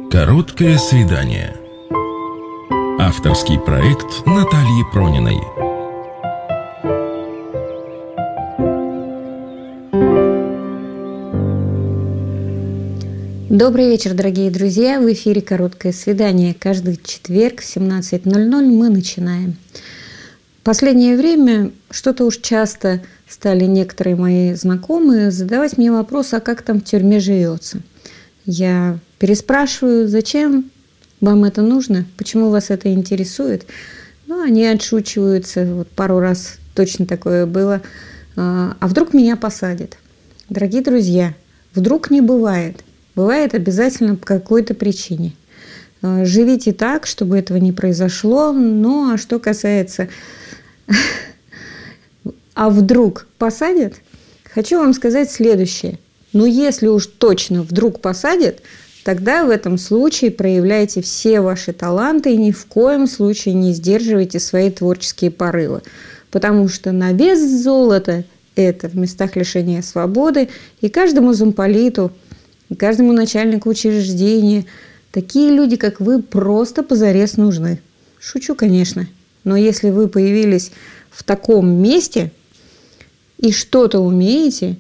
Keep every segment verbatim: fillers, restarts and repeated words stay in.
Короткое свидание. Авторский проект Натальи Прониной. Добрый вечер, дорогие друзья! В эфире «Короткое свидание». Каждый четверг в семнадцать ноль ноль мы начинаем. В последнее время что-то уж часто стали некоторые мои знакомые задавать мне вопрос, а как там в тюрьме живется. Я переспрашиваю, зачем вам это нужно, почему вас это интересует. Ну, они отшучиваются, вот пару раз точно такое было. А вдруг меня посадят? Дорогие друзья, вдруг не бывает. Бывает обязательно по какой-то причине. Живите так, чтобы этого не произошло. Ну, а что касается «а вдруг посадят?», хочу вам сказать следующее. Ну, если уж точно вдруг посадят, тогда в этом случае проявляйте все ваши таланты и ни в коем случае не сдерживайте свои творческие порывы. Потому что на вес золота это в местах лишения свободы, и каждому замполиту, и каждому начальнику учреждения такие люди, как вы, просто позарез нужны. Шучу, конечно. Но если вы появились в таком месте и что-то умеете,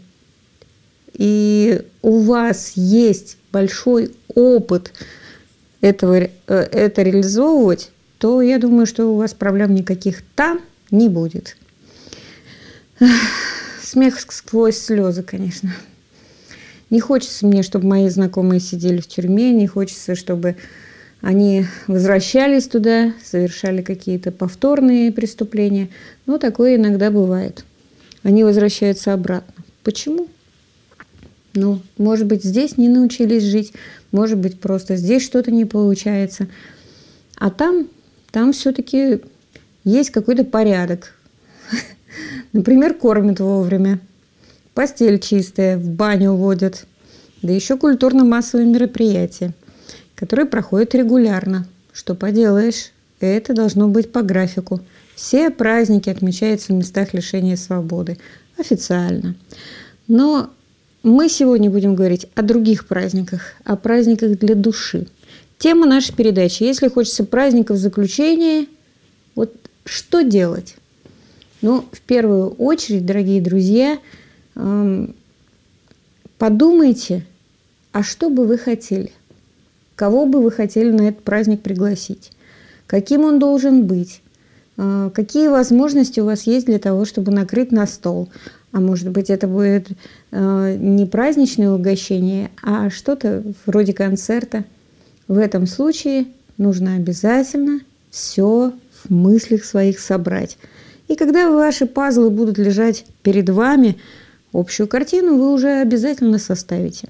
и у вас есть большой опыт этого, это реализовывать, то я думаю, что у вас проблем никаких там не будет. Смех сквозь слезы, конечно. Не хочется мне, чтобы мои знакомые сидели в тюрьме, не хочется, чтобы они возвращались туда, совершали какие-то повторные преступления. Но такое иногда бывает. Они возвращаются обратно. Почему? Ну, может быть, здесь не научились жить, может быть, просто здесь что-то не получается. А там, там все-таки есть какой-то порядок. Например, кормят вовремя, постель чистая, в баню водят, да еще культурно-массовые мероприятия, которые проходят регулярно. Что поделаешь, это должно быть по графику. Все праздники отмечаются в местах лишения свободы официально. Но мы сегодня будем говорить о других праздниках, о праздниках для души. Тема нашей передачи: если хочется праздников заключения, вот что делать? Ну, в первую очередь, дорогие друзья, подумайте, а что бы вы хотели? Кого бы вы хотели на этот праздник пригласить? Каким он должен быть? Какие возможности у вас есть для того, чтобы накрыть на стол? А может быть, это будет не праздничное угощение, а что-то вроде концерта. В этом случае нужно обязательно все в мыслях своих собрать. И когда ваши пазлы будут лежать перед вами, общую картину вы уже обязательно составите.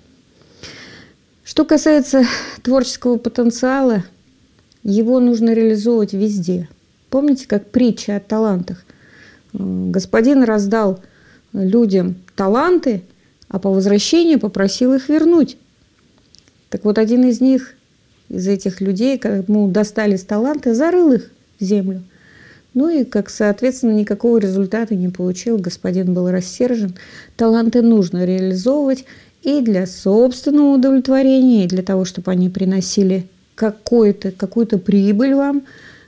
Что касается творческого потенциала, его нужно реализовывать везде. Помните, как притча о талантах? Господин раздал людям таланты, а по возвращению попросил их вернуть. Так вот, один из них, из этих людей, кому достались таланты, зарыл их в землю. Ну и, как соответственно, никакого результата не получил. Господин был рассержен. Таланты нужно реализовывать и для собственного удовлетворения, и для того, чтобы они приносили какую-то, какую-то прибыль вам,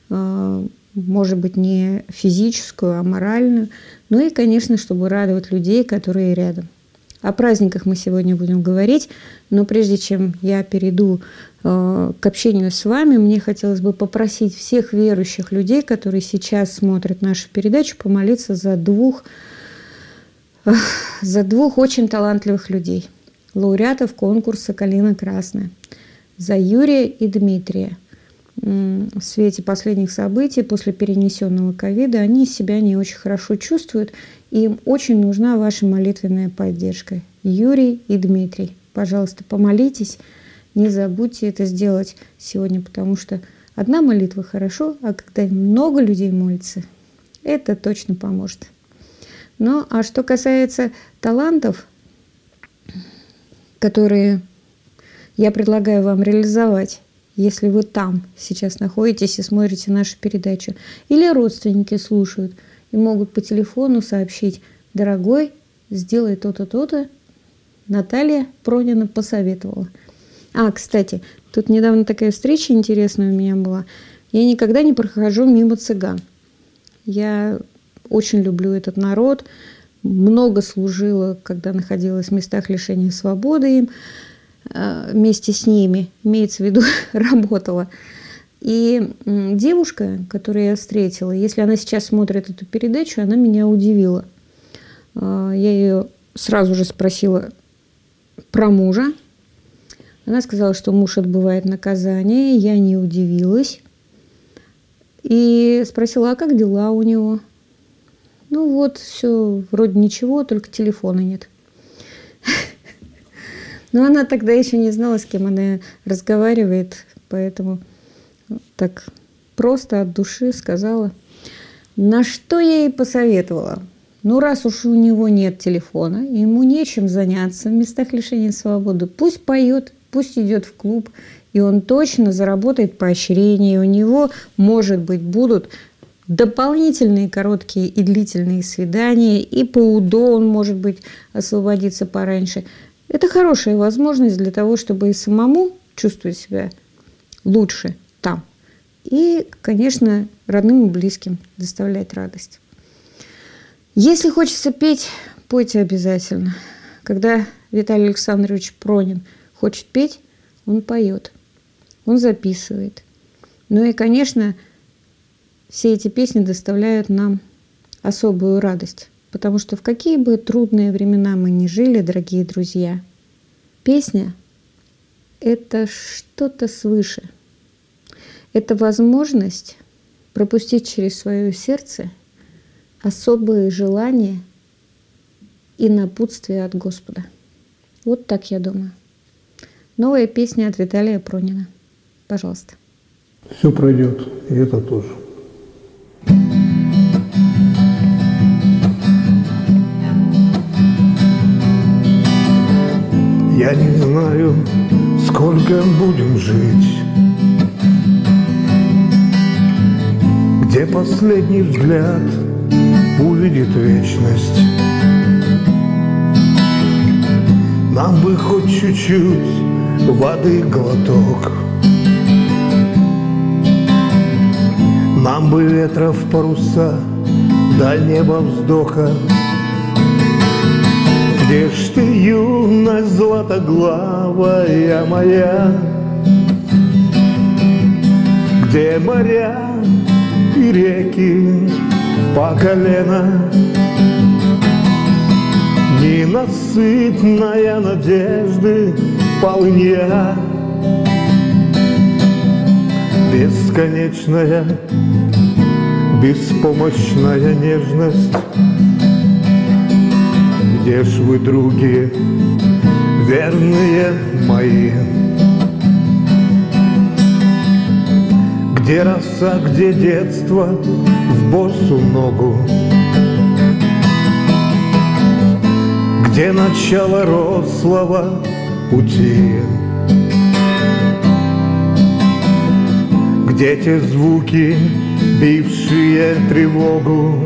может быть, не физическую, а моральную. Ну и, конечно, чтобы радовать людей, которые рядом. О праздниках мы сегодня будем говорить, но прежде чем я перейду э, к общению с вами, мне хотелось бы попросить всех верующих людей, которые сейчас смотрят нашу передачу, помолиться за двух, э, за двух очень талантливых людей, лауреатов конкурса «Калина красная», за Юрия и Дмитрия. В свете последних событий, после перенесенного ковида, они себя не очень хорошо чувствуют, и им очень нужна ваша молитвенная поддержка. Юрий и Дмитрий, пожалуйста, помолитесь, не забудьте это сделать сегодня, потому что одна молитва хорошо, а когда много людей молится, это точно поможет. Ну, а что касается талантов, которые я предлагаю вам реализовать, если вы там сейчас находитесь и смотрите нашу передачу, или родственники слушают и могут по телефону сообщить: дорогой, сделай то-то, то-то, Наталья Пронина посоветовала. А, кстати, тут недавно такая встреча интересная у меня была. Я никогда не прохожу мимо цыган. Я очень люблю этот народ. Много служила, когда находилась в местах лишения свободы им, вместе с ними, имеется в виду, работала. И девушка, которую я встретила, если она сейчас смотрит эту передачу, она меня удивила. Я ее сразу же спросила про мужа. Она сказала, что муж отбывает наказание. Я не удивилась. И спросила, а как дела у него? Ну вот, все вроде ничего, только телефона нет. Но она тогда еще не знала, с кем она разговаривает, поэтому так просто от души сказала. На что я ей посоветовала? Ну, раз уж у него нет телефона, ему нечем заняться в местах лишения свободы, пусть поет, пусть идет в клуб, и он точно заработает поощрение, у него, может быть, будут дополнительные короткие и длительные свидания, и по УДО он, может быть, освободиться пораньше. Это хорошая возможность для того, чтобы и самому чувствовать себя лучше там. И, конечно, родным и близким доставлять радость. Если хочется петь, пойте обязательно. Когда Виталий Александрович Пронин хочет петь, он поет, он записывает. Ну и, конечно, все эти песни доставляют нам особую радость. Потому что в какие бы трудные времена мы ни жили, дорогие друзья, песня – это что-то свыше. Это возможность пропустить через свое сердце особые желания и напутствия от Господа. Вот так я думаю. Новая песня от Виталия Пронина. Пожалуйста. Все пройдет, и это тоже. Я не знаю, сколько будем жить, где последний взгляд увидит вечность. Нам бы хоть чуть-чуть воды глоток, нам бы ветра в паруса, до неба вздоха. Где ж ты, юность златоглавая моя? Где моря и реки по колено? Ненасытная надежды полынья, бесконечная, беспомощная нежность. Где ж вы, други, верные мои? Где роса, где детство в босу ногу? Где начало рослого пути? Где те звуки, бившие тревогу?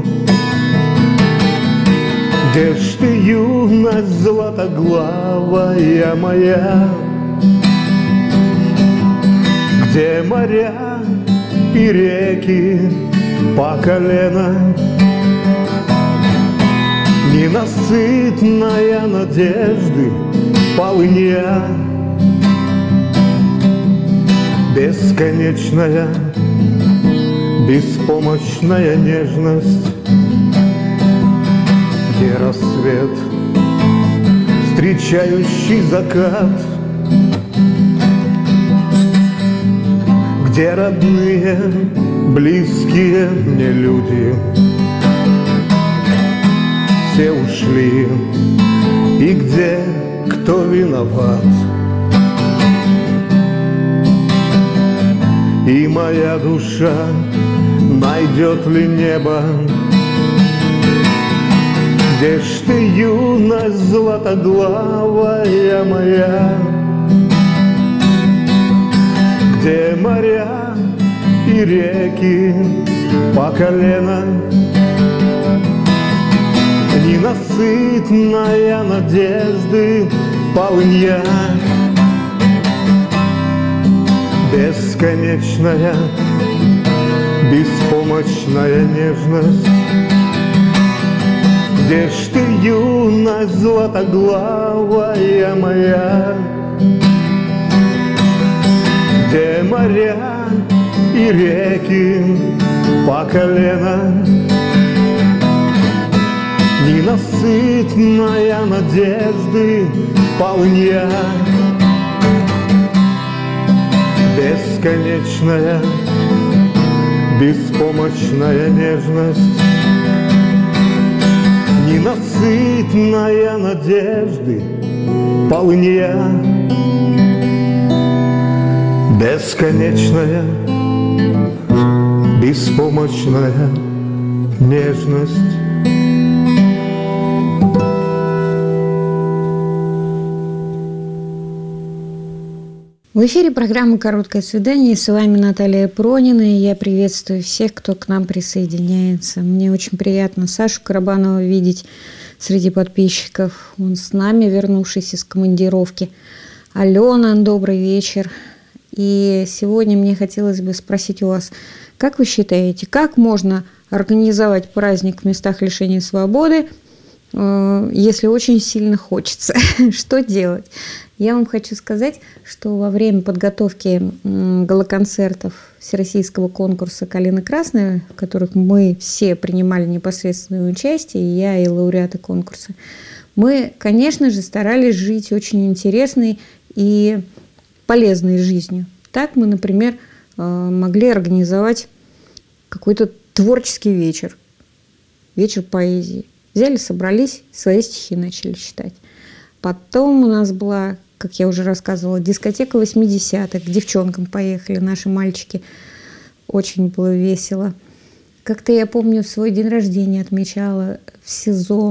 Где ж ты, юность златоглавая моя? Где моря и реки по колено? Ненасытная надежды полынья, бесконечная, беспомощная нежность. Где рассвет, встречающий закат? Где родные, близкие мне люди? Все ушли, и где кто виноват? И моя душа найдет ли небо? Где ж ты, юность златоглавая моя? Где моря и реки по колено? Ненасытная надежды полынья, бесконечная, беспомощная нежность. Где ж ты, юность златоглавая моя? Где моря и реки по колено? Ненасытная надежды полынья. Бесконечная, беспомощная нежность. Ненасытная надежды полынья. Бесконечная, беспомощная нежность. В эфире программа «Короткое свидание». С вами Наталья Пронина. И я приветствую всех, кто к нам присоединяется. Мне очень приятно Сашу Карабанова видеть среди подписчиков. Он с нами, вернувшись из командировки. Алена, добрый вечер. И сегодня мне хотелось бы спросить у вас, как вы считаете, как можно организовать праздник в местах лишения свободы, если очень сильно хочется? Что делать? Я вам хочу сказать, что во время подготовки галоконцертов всероссийского конкурса «Калина Красная», в которых мы все принимали непосредственное участие, и я, и лауреаты конкурса, мы, конечно же, старались жить очень интересной и полезной жизнью. Так мы, например, могли организовать какой-то творческий вечер, вечер поэзии. Взяли, собрались, свои стихи начали читать. Потом у нас была, как я уже рассказывала, дискотека восьмидесятых. К девчонкам поехали наши мальчики. Очень было весело. Как-то я помню, свой день рождения отмечала в СИЗО.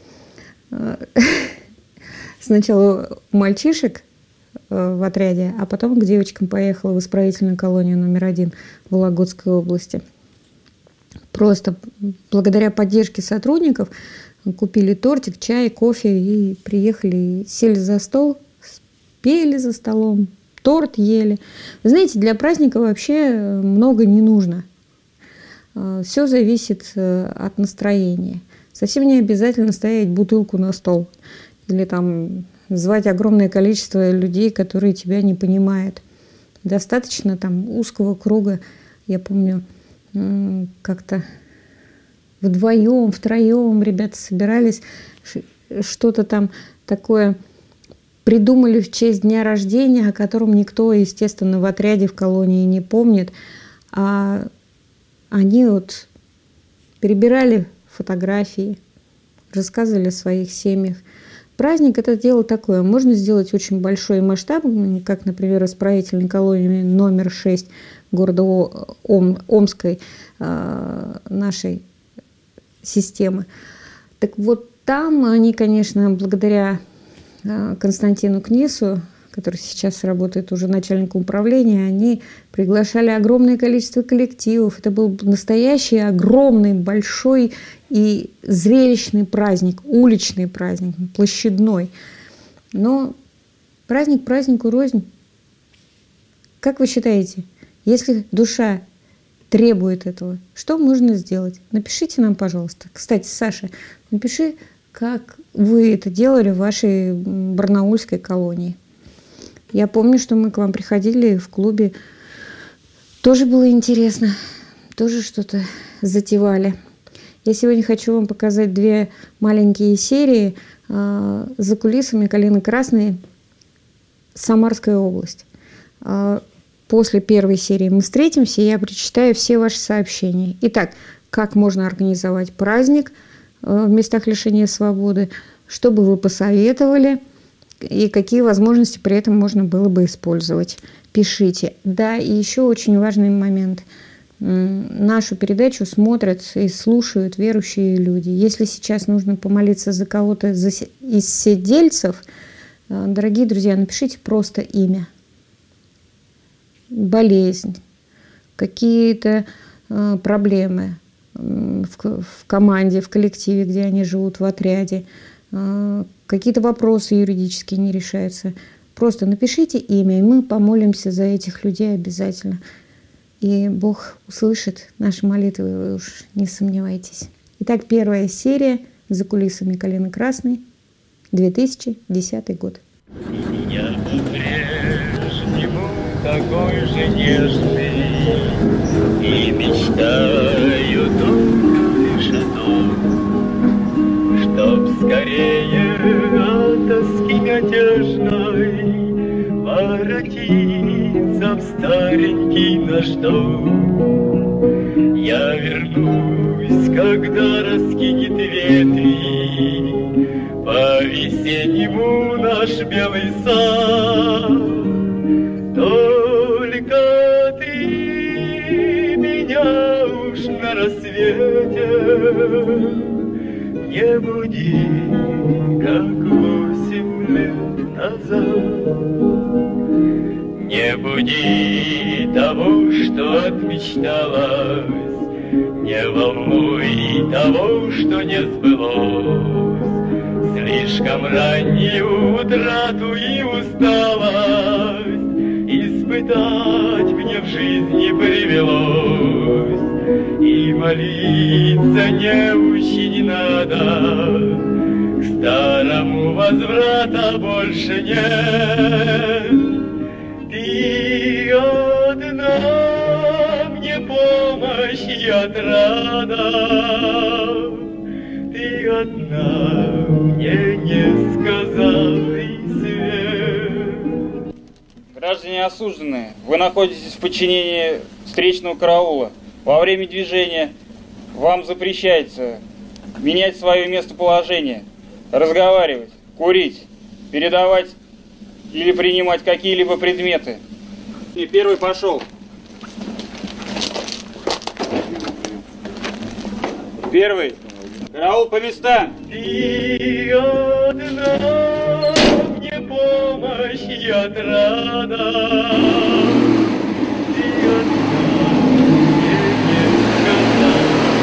Сначала у мальчишек в отряде, а потом к девочкам поехала в исправительную колонию номер один в Вологодской области. Просто благодаря поддержке сотрудников купили тортик, чай, кофе и приехали, сели за стол, пели за столом, торт ели. Вы знаете, для праздника вообще много не нужно. Все зависит от настроения. Совсем не обязательно ставить бутылку на стол или там звать огромное количество людей, которые тебя не понимают. Достаточно там узкого круга. Я помню, как-то вдвоем, втроем ребята собирались, что-то там такое придумали в честь дня рождения, о котором никто, естественно, в отряде, в колонии не помнит. А они вот перебирали фотографии, рассказывали о своих семьях. Праздник – это дело такое. Можно сделать очень большой масштаб, как, например, исправительной колонии номер шесть города Ом, Омской э, нашей системы. Так вот там они, конечно, благодаря э, Константину Кнису, который сейчас работает уже начальником управления, они приглашали огромное количество коллективов. Это был настоящий, огромный, большой и зрелищный праздник, уличный праздник, площадной. Но праздник празднику рознь. Как вы считаете, если душа требует этого, что можно сделать? Напишите нам, пожалуйста. Кстати, Саша, напиши, как вы это делали в вашей барнаульской колонии. Я помню, что мы к вам приходили в клубе. Тоже было интересно. Тоже что-то затевали. Я сегодня хочу вам показать две маленькие серии э, за кулисами «Калины Красной», Самарская область. Э, после первой серии мы встретимся, и я прочитаю все ваши сообщения. Итак, как можно организовать праздник э, в местах лишения свободы, что бы вы посоветовали, и какие возможности при этом можно было бы использовать. Пишите. Да, и еще очень важный момент. Нашу передачу смотрят и слушают верующие люди. Если сейчас нужно помолиться за кого-то из сидельцев, дорогие друзья, напишите просто имя. Болезнь, какие-то проблемы в команде, в коллективе, где они живут, в отряде, какие-то вопросы юридические не решаются. Просто напишите имя, и мы помолимся за этих людей обязательно. И Бог услышит наши молитвы, вы уж не сомневайтесь. Итак, первая серия «За кулисами Калины Красной», две тысячи десятый год. Я по-прежнему такой же нежный и мечтаю только лишь о том, чтоб скорее от тоски мятежной воротиться в старенький наш дом. Я вернусь, когда раскинет ветви по-весеннему наш белый сад. Только ты меня уж на рассвете не буди, как восемь лет назад. Не буди того, что отмечталось, не волнуй того, что не сбылось. Слишком раннюю утрату и усталость испытать мне в жизни привелось. И молиться не учи надо, к старому возврата больше нет. Ты одна мне помощь и отрада, ты одна мне несказанный свет. Граждане осужденные, вы находитесь в подчинении встречного караула. Во время движения вам запрещается менять свое местоположение, разговаривать, курить, передавать или принимать какие-либо предметы. И первый пошел. Первый. Караул по местам. Ты одна мне помощь и отрада. Ты одна мне несказанный.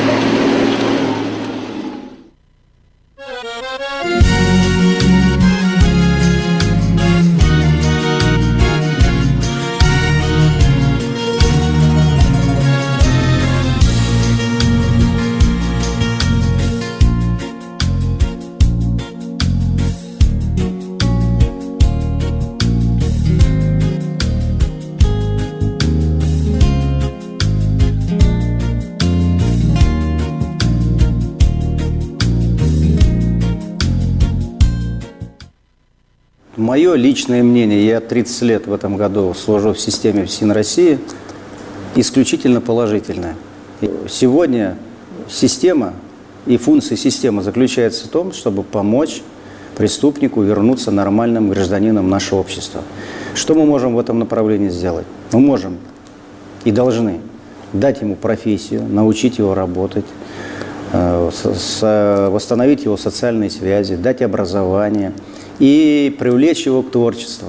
Мое личное мнение, я тридцать лет в этом году служу в системе ФСИН России, исключительно положительное. Сегодня система и функция системы заключается в том, чтобы помочь преступнику вернуться нормальным гражданином нашего общества. Что мы можем в этом направлении сделать? Мы можем и должны дать ему профессию, научить его работать, восстановить его социальные связи, дать образование и привлечь его к творчеству.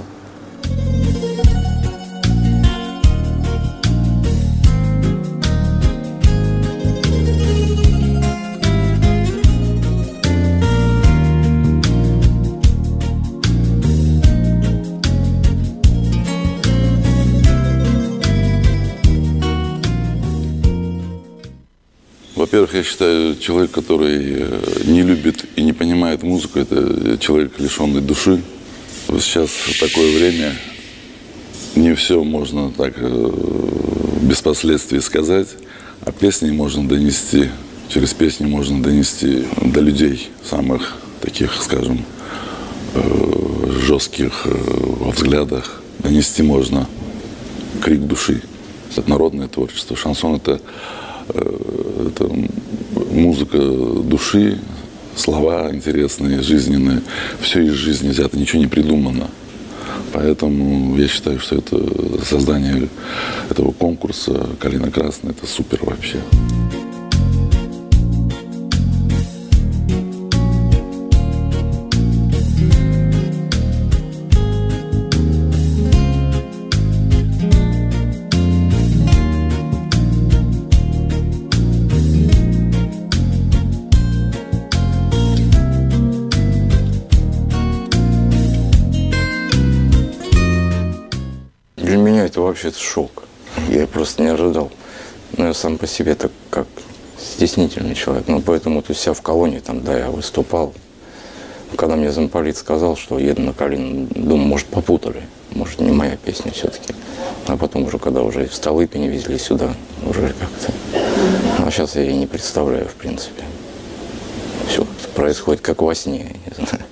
Во-первых, я считаю, человек, который не любит и не понимает музыку, это человек, лишенный души. Сейчас такое время, не все можно так без последствий сказать, а песни можно донести, через песни можно донести до людей, самых таких, скажем, жестких во взглядах. Донести можно крик души. Это народное творчество. Шансон – это Это музыка души, слова интересные, жизненные. Все из жизни взято, ничего не придумано. Поэтому я считаю, что это создание этого конкурса «Калина Красная» – это супер вообще. это вообще шок. Я просто не ожидал. Но я сам по себе так как стеснительный человек. Но поэтому то себя в колонии, там, да, я выступал. Когда мне замполит сказал, что еду на Калину, думаю, может, попутали. Может, не моя песня все-таки. А потом уже, когда уже в Столыпине везли сюда, уже как-то... А сейчас я и не представляю, в принципе. Все происходит как во сне, я не знаю.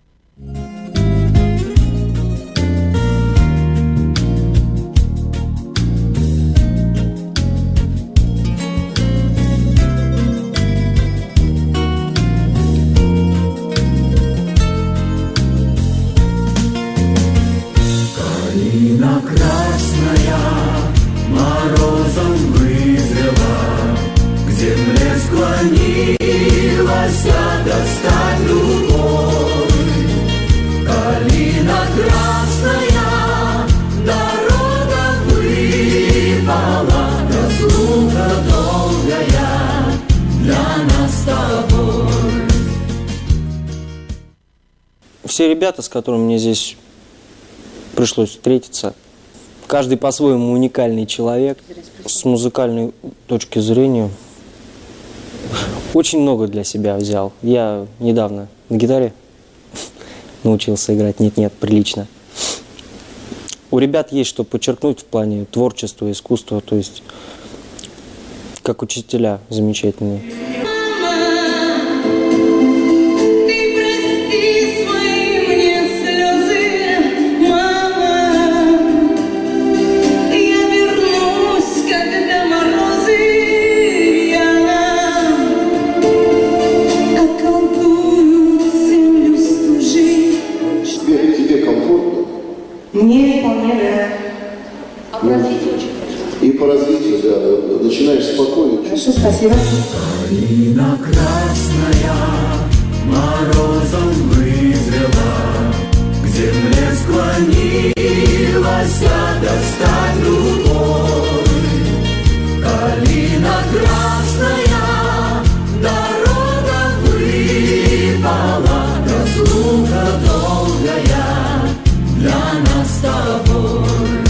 Калина красная морозом вызрела, к земле склонилась достать любовь. Калина красная, дорога выпала, разлука долгая для нас с тобой. Все ребята, с которыми мне здесь пришлось встретиться, каждый по-своему уникальный человек, с музыкальной точки зрения. Очень много для себя взял. Я недавно на гитаре научился играть нет-нет, прилично. У ребят есть что подчеркнуть в плане творчества, искусства, то есть как учителя замечательные. Мне вполне, да. А по развитию очень хорошо. И по развитию, да, начинаешь спокойно. Хорошо, спасибо. Калина красная морозом вызрела, к земле склонилась достать любовь. Калина красная, дорога выпала, разлука долгая для нас с тобой.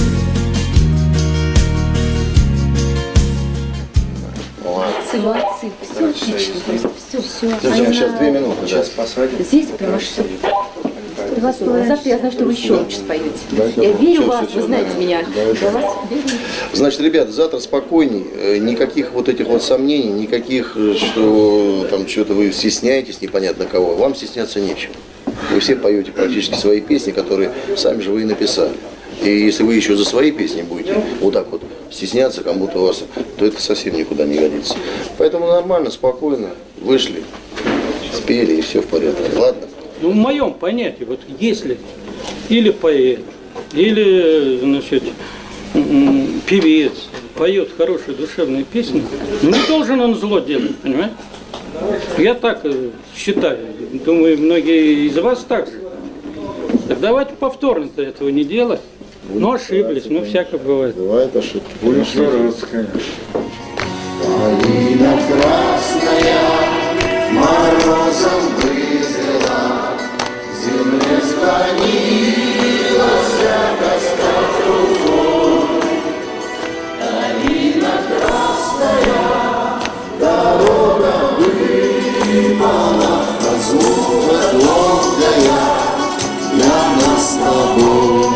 Молодцы, молодцы, все отлично, просто все, все. Друзья, сейчас две минуты, сейчас посадим. Здесь прямо все. Завтра я знаю, что вы еще лучше споете. Я верю в вас, вы знаете меня. Я вас верю. Значит, ребята, завтра спокойней, никаких вот этих вот сомнений, никаких, что там что-то вы стесняетесь непонятно кого, вам стесняться нечего. Вы все поете практически свои песни, которые сами же вы и написали. И если вы еще за свои песни будете вот так вот стесняться, как будто у вас, то это совсем никуда не годится. Поэтому нормально, спокойно, вышли, спели и все в порядке. Ладно? Ну, в моем понятии, вот если или поэт, или, значит, певец поет хорошие душевные песни, не должен он зло делать, понимаете? Я так считаю. Думаю, многие из вас так же. Так давайте повторно-то этого не делать. Ну, ошиблись, ну, всякое бывает. Бывает ошибки. Будем стараться, конечно. Калина красная морозом вызрела, к земле склонилась достать рукой. Калина красная, дорога выпала, разлука долгая для нас с тобой.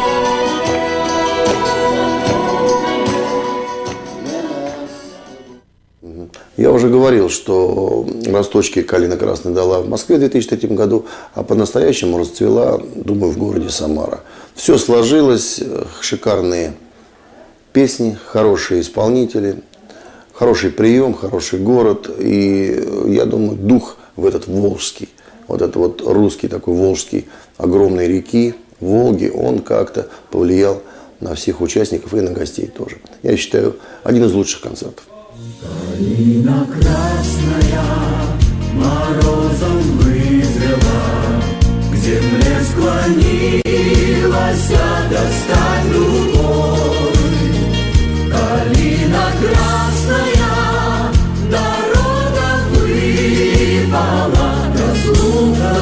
Я уже говорил, что росточки калина красная дала в Москве в две тысячи третьем году, а по-настоящему расцвела, думаю, в городе Самара. Все сложилось, шикарные песни, хорошие исполнители, хороший прием, хороший город. И я думаю, дух в этот волжский, вот этот вот русский такой волжский огромной реки, Волги, он как-то повлиял на всех участников и на гостей тоже. Я считаю, один из лучших концертов. Калина красная морозом вызрела, к земле склонилась достать любовь. Калина красная, дорога выпала, разлука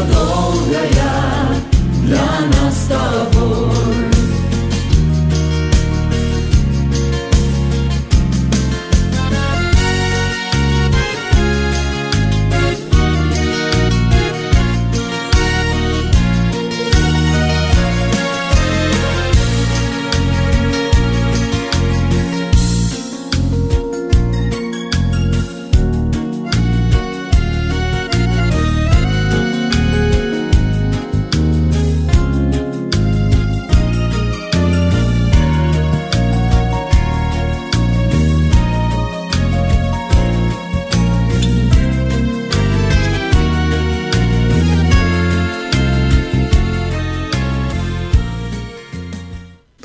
долгая для нас с тобой.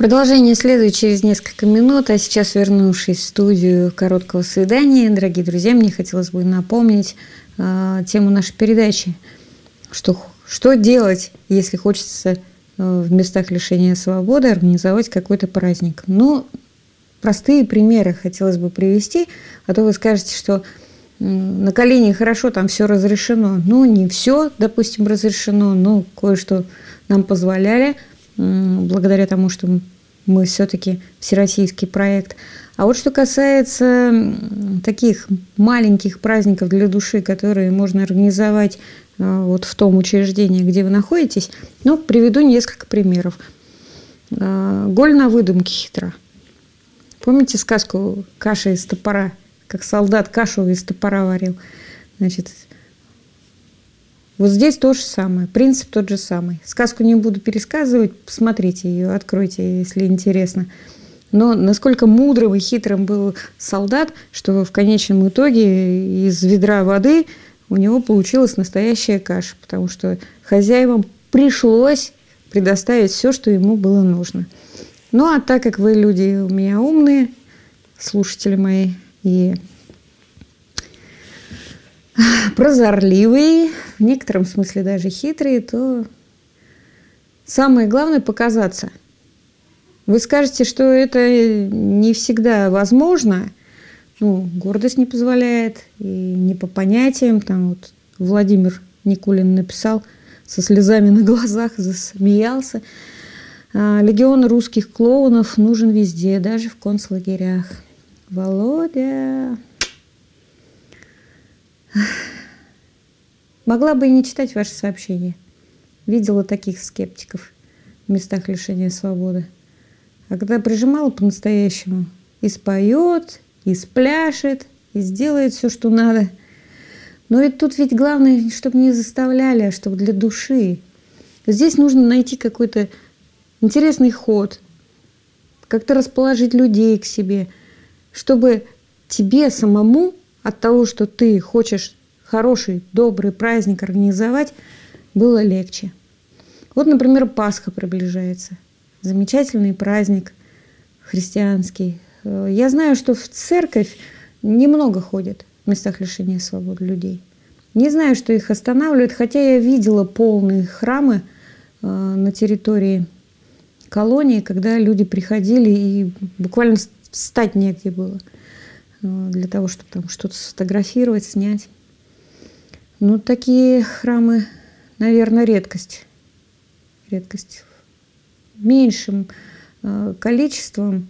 Продолжение следует через несколько минут, а сейчас, вернувшись в студию короткого свидания, дорогие друзья, мне хотелось бы напомнить э, тему нашей передачи. Что, что делать, если хочется э, в местах лишения свободы организовать какой-то праздник? Ну, простые примеры хотелось бы привести, а то вы скажете, что э, на Калине хорошо, там все разрешено. Ну, не все, допустим, разрешено, но кое-что нам позволяли, благодаря тому, что мы все-таки всероссийский проект. А вот что касается таких маленьких праздников для души, которые можно организовать вот в том учреждении, где вы находитесь, ну, приведу несколько примеров. Голь на выдумке хитра. Помните сказку «Каша из топора», как солдат кашу из топора варил? Значит, вот здесь то же самое, принцип тот же самый. Сказку не буду пересказывать, посмотрите ее, откройте, если интересно. Но насколько мудрым и хитрым был солдат, что в конечном итоге из ведра воды у него получилась настоящая каша, потому что хозяевам пришлось предоставить все, что ему было нужно. Ну а так как вы люди у меня умные, слушатели мои, и прозорливые, в некотором смысле даже хитрые, то самое главное – показаться. Вы скажете, что это не всегда возможно, ну, гордость не позволяет, и не по понятиям. Там вот Владимир Никулин написал со слезами на глазах, засмеялся. Легион русских клоунов нужен везде, даже в концлагерях. Володя... Могла бы и не читать ваши сообщения. Видела таких скептиков в местах лишения свободы. А когда прижимала по-настоящему, и споет, и спляшет, и сделает все, что надо. Но ведь тут ведь главное, чтобы не заставляли, а чтобы для души. Здесь нужно найти какой-то интересный ход, как-то расположить людей к себе, чтобы тебе самому от того, что ты хочешь хороший, добрый праздник организовать, было легче. Вот, например, Пасха приближается. Замечательный праздник христианский. Я знаю, что в церковь немного ходят в местах лишения свободы людей. Не знаю, что их останавливает, хотя я видела полные храмы на территории колонии, когда люди приходили и буквально встать негде было для того, чтобы там что-то сфотографировать, снять. Ну, такие храмы, наверное, редкость. Редкость. Меньшим э, количеством,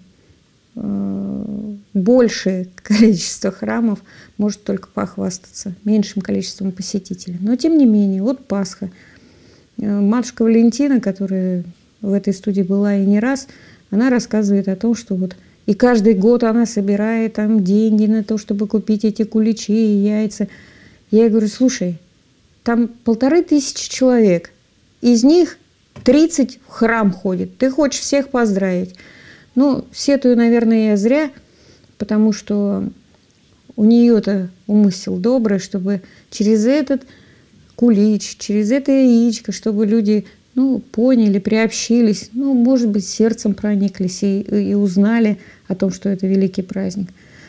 э, большее количество храмов может только похвастаться меньшим количеством посетителей. Но, тем не менее, вот Пасха. Э, матушка Валентина, которая в этой студии была и не раз, она рассказывает о том, что вот и каждый год она собирает там деньги на то, чтобы купить эти куличи и яйца. Я ей говорю, слушай, там полторы тысячи человек, из них тридцать в храм ходит. Ты хочешь всех поздравить. Ну, сетую, наверное, я зря, потому что у нее-то умысел добрый, чтобы через этот кулич, через это яичко, чтобы люди... ну, поняли, приобщились, ну, может быть, сердцем прониклись и, и узнали о том, что это великий праздник.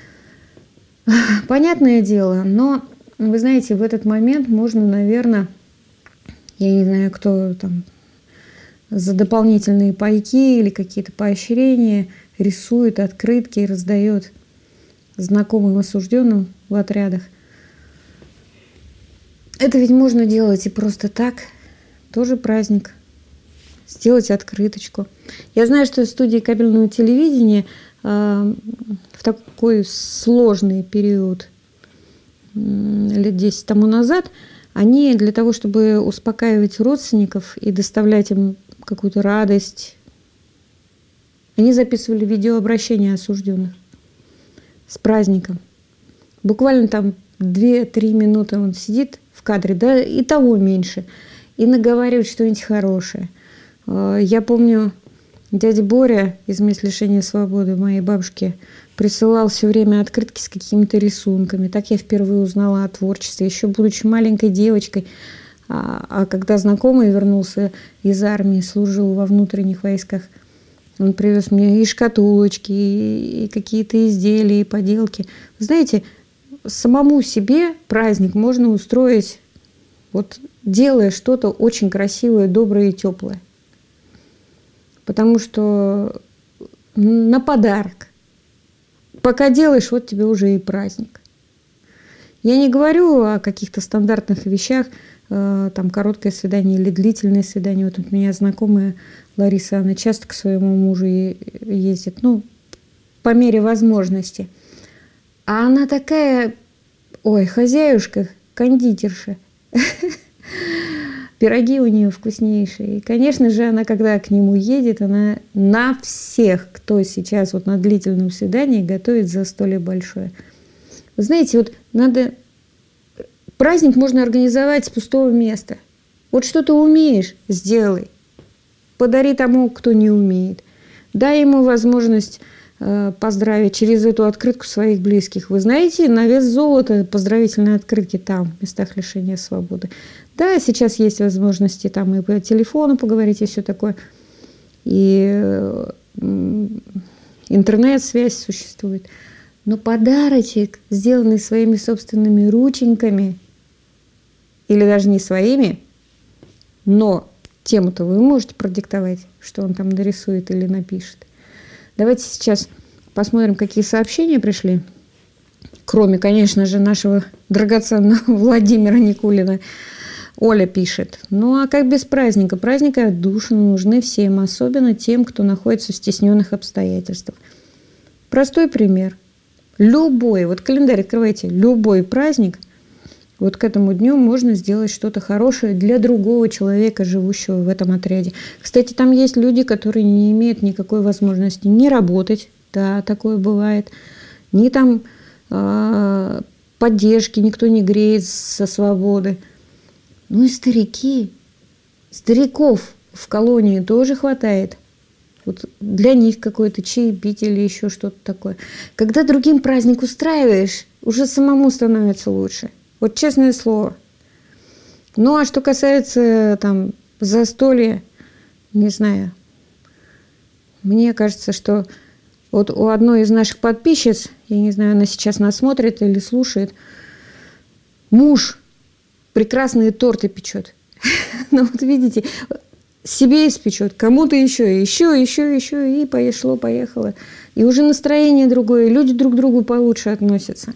Понятное дело, но, вы знаете, в этот момент можно, наверное, я не знаю, кто там за дополнительные пайки или какие-то поощрения рисует открытки и раздает знакомым осужденным в отрядах. Это ведь можно делать и просто так. Тоже праздник. Сделать открыточку. Я знаю, что в студии кабельного телевидения э, в такой сложный период э, лет десять тому назад они для того, чтобы успокаивать родственников и доставлять им какую-то радость, они записывали видеообращения осужденных с праздником. Буквально там две-три минуты он сидит в кадре, да, и того меньше, и наговаривает что-нибудь хорошее. Я помню, дядя Боря из мест лишения свободы моей бабушки присылал все время открытки с какими-то рисунками. Так я впервые узнала о творчестве, еще будучи маленькой девочкой. А, а когда знакомый вернулся из армии, служил во внутренних войсках, Он привез мне и шкатулочки, и какие-то изделия, и поделки. Вы знаете, самому себе праздник можно устроить, вот делая что-то очень красивое, доброе и теплое. Потому что на подарок. Пока делаешь, вот тебе уже и праздник. Я не говорю о каких-то стандартных вещах, э, там короткое свидание или длительное свидание. Вот у меня знакомая Лариса, она часто к своему мужу ездит, ну, по мере возможности. А она такая, ой, хозяюшка, кондитерша. Пироги у нее вкуснейшие. И, конечно же, она, когда к нему едет, она на всех, кто сейчас вот на длительном свидании, готовит застолье большое. Вы знаете, вот надо... Праздник можно организовать с пустого места. Вот что ты умеешь, сделай. Подари тому, кто не умеет. Дай ему возможность э, поздравить через эту открытку своих близких. Вы знаете, на вес золота поздравительные открытки там, в местах лишения свободы. Да, сейчас есть возможности там и по телефону поговорить, и все такое. И э, интернет-связь существует. Но подарочек, сделанный своими собственными рученьками, или даже не своими, но тему-то вы можете продиктовать, что он там нарисует или напишет. Давайте сейчас посмотрим, какие сообщения пришли. Кроме, конечно же, нашего драгоценного Владимира Никулина. Оля пишет: ну а как без праздника? Праздники отдушины нужны всем, особенно тем, кто находится в стесненных обстоятельствах. Простой пример. Любой, вот календарь открывайте, любой праздник, вот к этому дню можно сделать что-то хорошее для другого человека, живущего в этом отряде. Кстати, там есть люди, которые не имеют никакой возможности не работать, да, такое бывает, ни там э, поддержки, никто не греет со свободы. Ну и старики, стариков в колонии тоже хватает. Вот для них какое-то чаепитие или еще что-то такое. Когда другим праздник устраиваешь, уже самому становится лучше. Вот честное слово. Ну, а что касается там застолья, не знаю. Мне кажется, что вот у одной из наших подписчиц, я не знаю, она сейчас нас смотрит или слушает, муж прекрасные торты печет. Ну, вот видите, себе испечет, кому-то еще, еще, еще, еще, и пошло, поехало. И уже настроение другое, люди друг к другу получше относятся.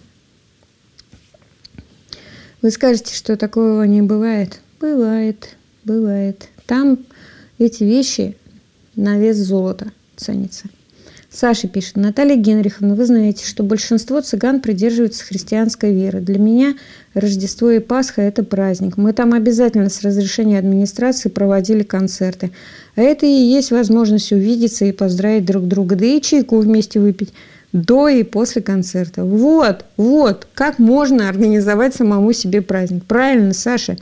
Вы скажете, что такого не бывает? Бывает, бывает. Там эти вещи на вес золота ценятся. Саша пишет: Наталья Генриховна, вы знаете, что большинство цыган придерживаются христианской веры. Для меня Рождество и Пасха – это праздник. Мы там обязательно с разрешения администрации проводили концерты. А это и есть возможность увидеться и поздравить друг друга, да и чайку вместе выпить до и после концерта. Вот, вот, как можно организовать самому себе праздник. Правильно, Саша.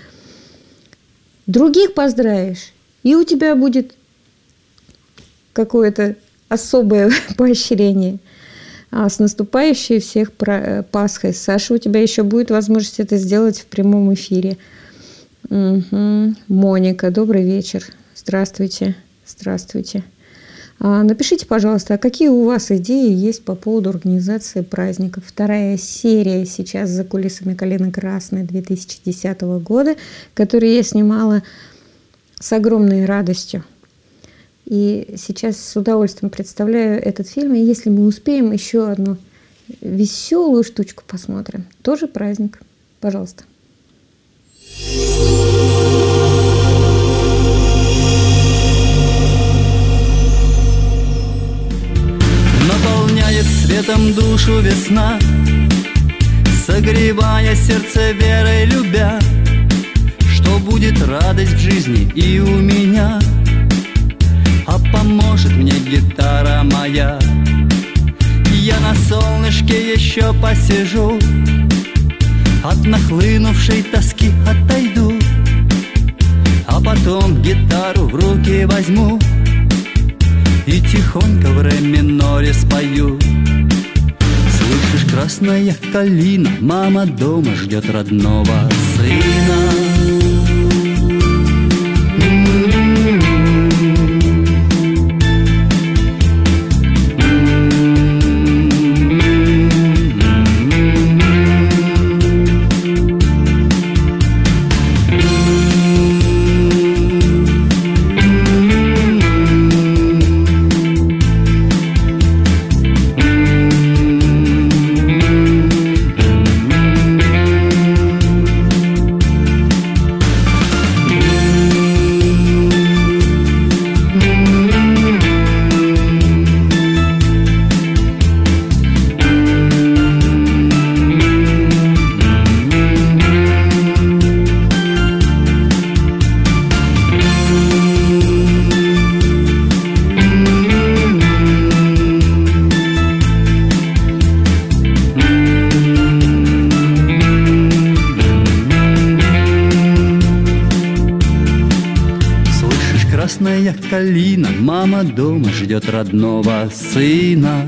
Других поздравишь, и у тебя будет какое-то особое поощрение. А с наступающей всех Пасхой. Саша, у тебя еще будет возможность это сделать в прямом эфире. Угу. Моника, добрый вечер. Здравствуйте. Здравствуйте. А, напишите, пожалуйста, а какие у вас идеи есть по поводу организации праздников? Вторая серия сейчас за кулисами «Калины красной» две тысячи десятого года, которую я снимала с огромной радостью. И сейчас с удовольствием представляю этот фильм. И если мы успеем, еще одну веселую штучку посмотрим. Тоже праздник. Пожалуйста. Наполняет светом душу весна, согревая сердце верой любя, что будет радость в жизни и у меня. А поможет мне гитара моя. Я на солнышке еще посижу, от нахлынувшей тоски отойду, а потом гитару в руки возьму и тихонько в ре миноре спою. Слышишь, красная калина, мама дома ждет родного сына. Калина, мама дома ждет родного сына.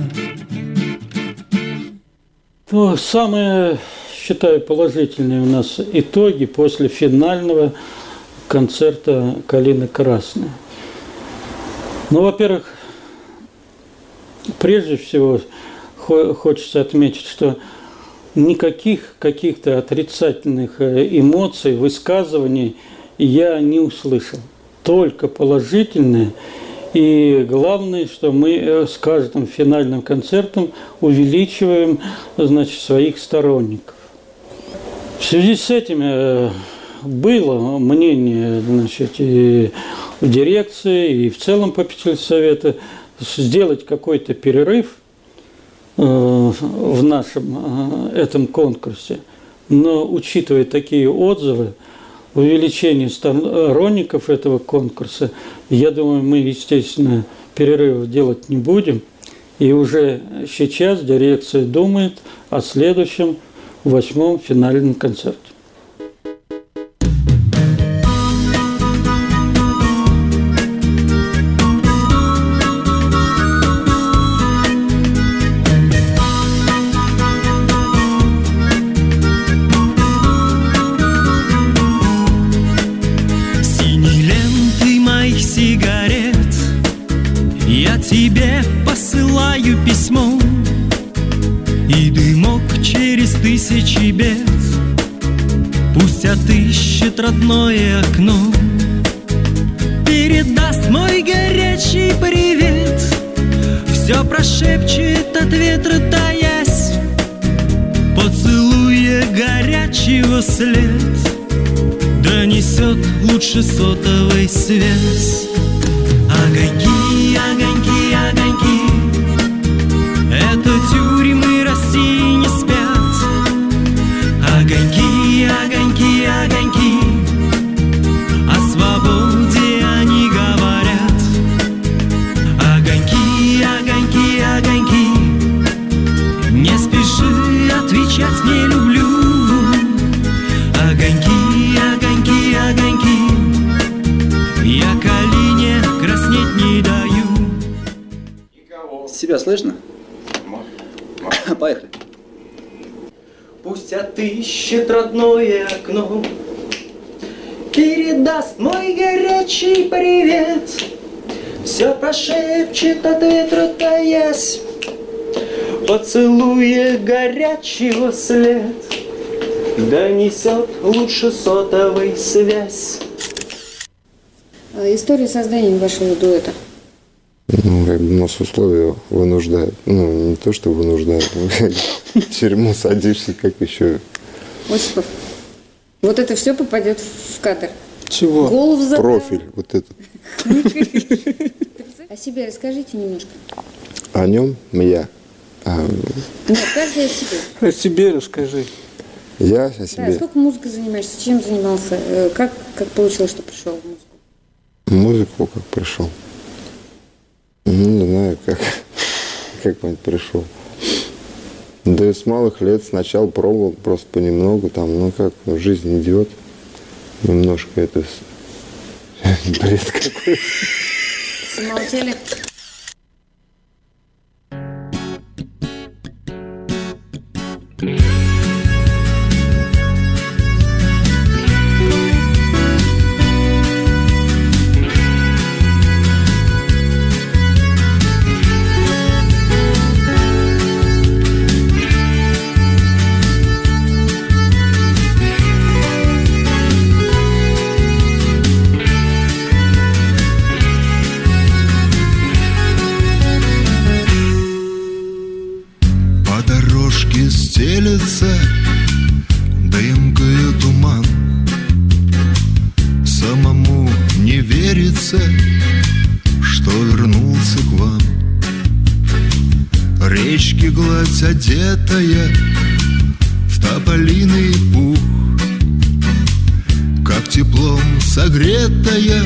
То самые, считаю, положительные у нас итоги после финального концерта «Калина красная». Ну, во-первых, прежде всего хочется отметить, что никаких каких-то отрицательных эмоций, высказываний я не услышал. Только положительные. И главное, что мы с каждым финальным концертом увеличиваем, значит, своих сторонников. В связи с этим было мнение, значит, и в дирекции, и в целом попечительского совета сделать какой-то перерыв в нашем этом конкурсе. Но, учитывая такие отзывы, увеличение сторонников этого конкурса, я думаю, мы, естественно, перерывов делать не будем. И уже сейчас дирекция думает о следующем восьмом финальном концерте. Тебе посылаю письмо, и дымок через тысячи бед пусть отыщет родное окно, передаст мой горячий привет, все прошепчет от ветра таясь, поцелуя горячего след, донесет лучше сотовой связь. Огоньки, огоньки, огоньки, это тюрьмы России не спят. Огоньки, огоньки, огоньки, о свободе они говорят. Огоньки, огоньки, огоньки, не спеши отвечать не люблю. Огоньки, огоньки, огоньки, я Калине краснеть не даю. Себя слышно? Поехали. Пусть отыщет родное окно, передаст мой горячий привет, все прошепчет от ветра таясь, поцелуя горячего след, донесет лучше сотовой связь. История создания вашего дуэта. Ну, как бы нас условия вынуждают. Ну, не то, что вынуждают. В тюрьму садишься, как еще. Осипов, вот это все попадет в кадр. Чего? Голову задал. Профиль, вот этот. О себе расскажите немножко. О нем я. А... Нет, каждый о себе. О себе расскажи. Я о себе. Да, сколько музыкой занимаешься, чем занимался, как, как получилось, что пришел в музыку? Музыку как пришел. Ну, не знаю, как, как он пришел. Да и с малых лет сначала пробовал просто понемногу, там, ну как, жизнь идет. Немножко это бред какой-то. Замолчали. Стелется дымкою туман, самому не верится, что вернулся к вам. Речки гладь одетая в тополиный пух, как теплом согретая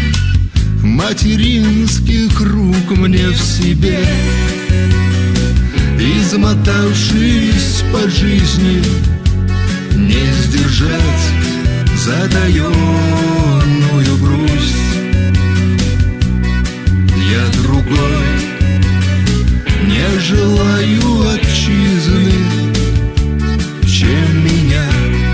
материнских рук мне в себе. И замотавшись по жизни, не сдержать затаенную грусть. я другой. Не желаю отчизны, чем меня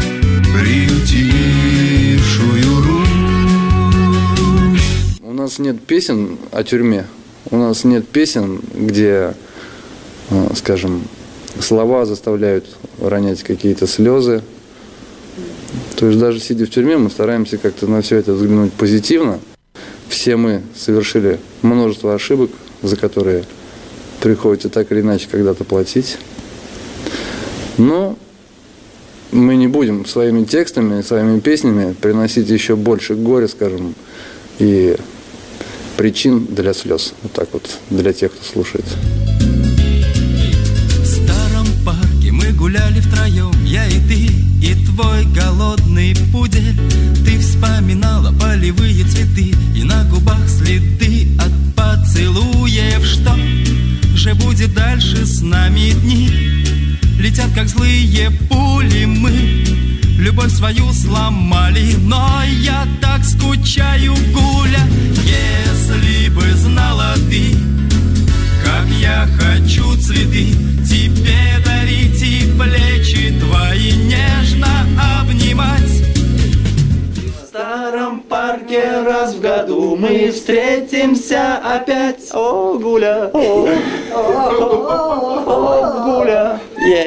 приютившую Русь. У нас нет песен о тюрьме. У нас нет песен, где, скажем, слова заставляют ронять какие-то слезы. То есть даже сидя в тюрьме, мы стараемся как-то на все это взглянуть позитивно. Все мы совершили множество ошибок, за которые приходится так или иначе когда-то платить. Но мы не будем своими текстами, своими песнями приносить еще больше горя, скажем, и причин для слез. Вот так вот, для тех, кто слушает. В старом парке мы гуляли втроем, я и ты, и твой голодный пудель. Ты вспоминала полевые цветы, и на губах следы от поцелуев. Что же будет дальше с нами дни? Летят, как злые пули, мы любовь свою сломали. Но я так скучаю, Гуля, если бы знала ты, как я хочу цветы тебе дарить и плечи твои нежно обнимать. В старом парке раз в году мы встретимся опять. О, Гуля, о, Гуля.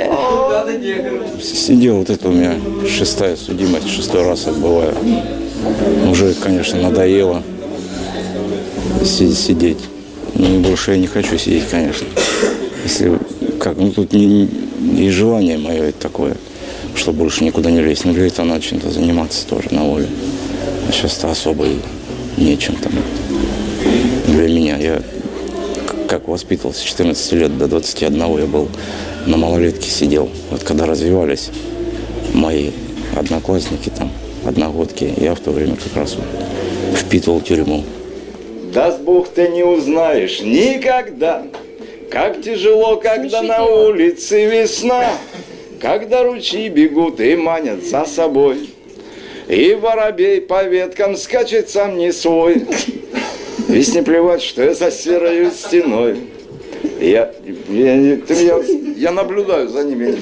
Сидел, вот это у меня шестая судимость, шестой раз отбываю. Уже, конечно, надоело сидеть. Но больше я не хочу сидеть, конечно. Если как, ну тут не, и желание мое это такое, что больше никуда не лезть. Но лезть надо чем-то заниматься тоже на воле. А сейчас-то особо и нечем там для меня. Я как воспитывался с четырнадцати лет до двадцати одного, я был на малолетке, сидел. Вот когда развивались мои одноклассники, там, одногодки, я в то время как раз впитывал тюрьму. Даст Бог, ты не узнаешь никогда, как тяжело, когда на улице весна, когда ручьи бегут и манят за собой, и воробей по веткам скачет сам не свой. Ведь не плевать, что я за серою стеной. Я, я, я, я, я наблюдаю за ними.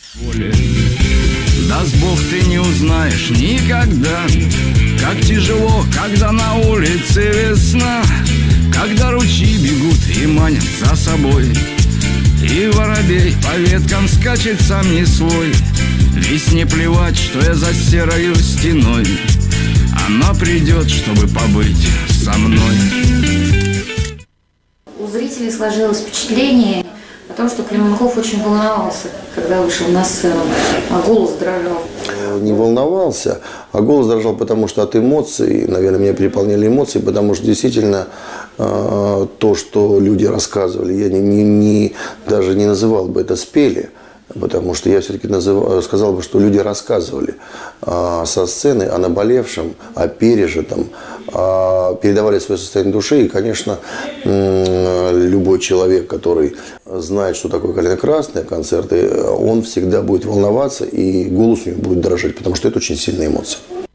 Даст Бог, ты не узнаешь никогда, как тяжело, когда на улице весна, когда ручьи бегут и манят за собой, и воробей по веткам скачет сам не свой. Ведь не плевать, что я за серою стеной, она придет, чтобы побыть со мной. У зрителей сложилось впечатление о том, что Клименков очень волновался, когда вышел на сцену, а голос дрожал. Не волновался, а голос дрожал, потому что от эмоций, наверное, меня переполняли эмоции, потому что действительно э, то, что люди рассказывали, я не, не, не, даже не называл бы это спели, потому что я все-таки называл, сказал бы, что люди рассказывали э, со сцены о наболевшем, о пережитом, э, передавали свое состояние души. И, конечно, э, любой человек, который знает, что такое калина-красная, концерты, он всегда будет волноваться, и голос у него будет дрожать, потому что это очень сильная эмоция.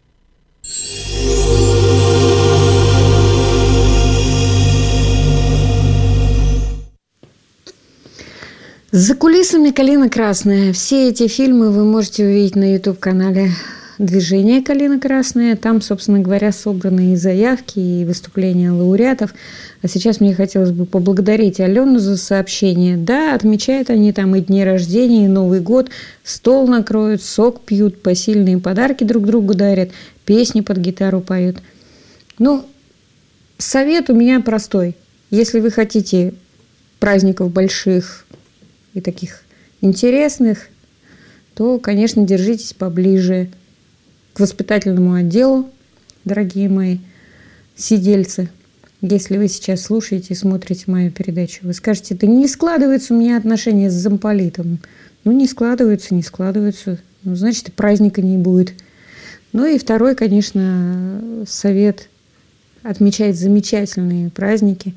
За кулисами «Калина красная». Все эти фильмы вы можете увидеть на ютуб-канале «Движение Калина красная». Там, собственно говоря, собраны и заявки, и выступления лауреатов. А сейчас мне хотелось бы поблагодарить Алену за сообщение. Да, отмечают они там и дни рождения, и Новый год. Стол накроют, сок пьют, посильные подарки друг другу дарят, песни под гитару поют. Ну, совет у меня простой. Если вы хотите праздников больших и таких интересных, то, конечно, держитесь поближе к воспитательному отделу, дорогие мои сидельцы. Если вы сейчас слушаете и смотрите мою передачу, вы скажете, да не складываются у меня отношения с замполитом. Ну, не складываются, не складываются. Ну, значит, и праздника не будет. Ну и второй, конечно, совет отмечать замечательные праздники,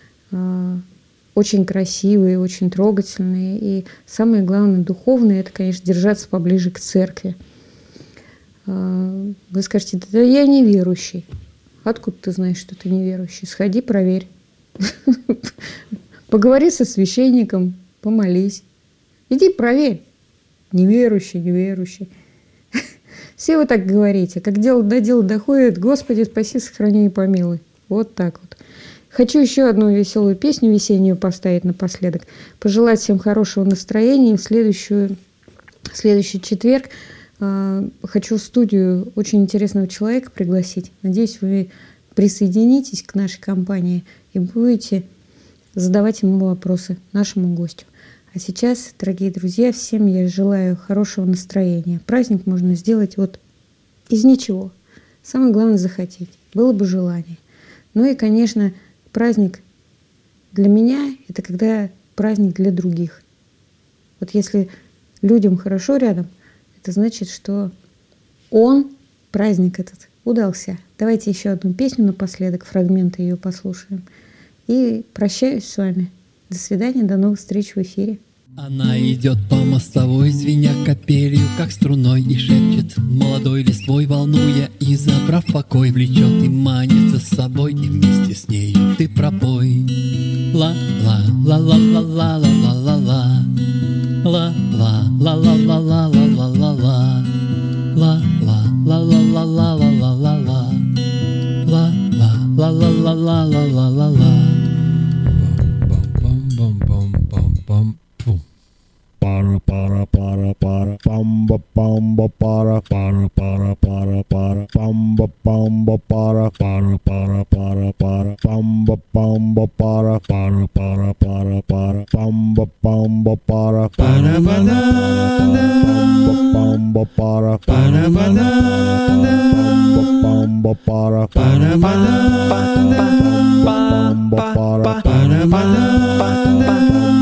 очень красивые, очень трогательные. И самое главное, духовное, это, конечно, держаться поближе к церкви. Вы скажете, да я неверующий. Откуда ты знаешь, что ты неверующий? Сходи, проверь. Поговори со священником, помолись. Иди проверь. Неверующий, неверующий. Все вы так говорите. Как дело до дела доходит, Господи, спаси, сохрани и помилуй. Вот так вот. Хочу еще одну веселую песню весеннюю поставить напоследок. Пожелать всем хорошего настроения. В следующую, в следующий четверг э, хочу в студию очень интересного человека пригласить. Надеюсь, вы присоединитесь к нашей компании и будете задавать ему вопросы, нашему гостю. А сейчас, дорогие друзья, всем я желаю хорошего настроения. Праздник можно сделать вот из ничего. Самое главное захотеть. Было бы желание. Ну и, конечно, праздник для меня – это когда праздник для других. Вот если людям хорошо рядом, это значит, что он, праздник этот, удался. Давайте еще одну песню напоследок, фрагменты ее послушаем. И прощаюсь с вами. До свидания, до новых встреч в эфире. Она идет по мостовой, звеня капелью, как струной, и шепчет молодой листвой, волнуя и забрав покой, влечет и манит за собой, и вместе с нею ты пропой. Ла-ла-ла-ла-ла-ла-ла-ла-ла-ла, ла-ла-ла-ла-ла-ла-ла-ла-ла, ла-ла-ла-ла-ла-ла-ла-ла-ла, ла-ла-ла-ла-ла-ла-ла-ла. Para para para para pamba pamba para para para para para pamba pamba para para para para para pamba pamba para para para para para pamba pamba para para banana pamba para para banana pamba para para banana pamba para para banana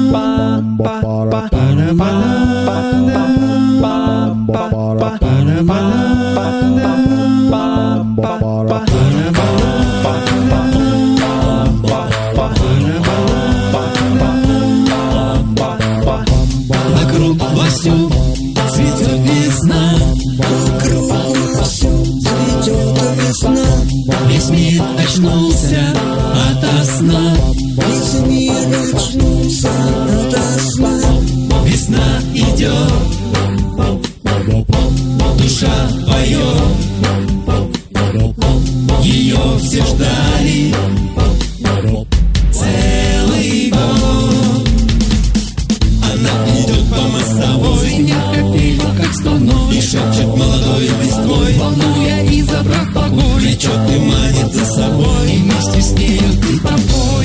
Вокруг вовсю цветет весна, вокруг вовсю цветет весна. Весь мир очнулся ото сна, весь мир очнулся ото сна. Весна идет, душа поет, ее все ждали целый год. Она идет по мостовой, звенят капелью, как струной, и шепчет молодой листвой, волнуя и забрав покой, влечет и манит за собой, и вместе с нею ты пропой.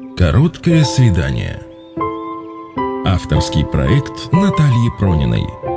Короткое свидание. Авторский проект Натальи Прониной.